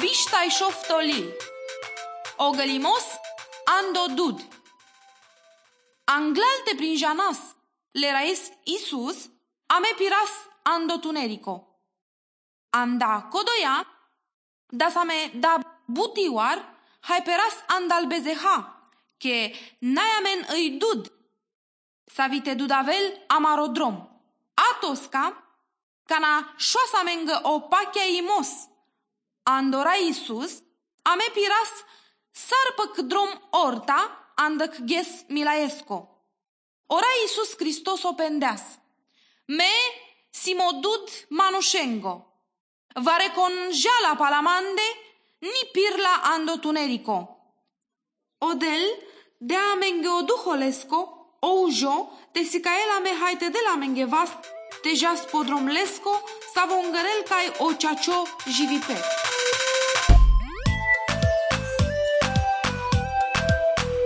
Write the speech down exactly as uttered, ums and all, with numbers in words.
bishtaj shoftolil. Ogălimos andodud. Anglalte prin janas lerais Isus ame piras andotunerico. Anda kodoya dasame da butiwar hai peras andalbezeha ke nayamen îi dud. Savite dudavel amarodrom. Atosca cana șoasa mengă o pachea imos. Andora Isus ame piras sarpăc drom orta andăc ghes milaesco. Ora Isus Hristos o pendeas. Me simodud manușengo. Va reconjala palamande ni pirla andotunerico. Odel de amenge oduholesco oujo te sicaela me haite de la mengevas te jas podromlesco savongărel cai o ceacio jivipet.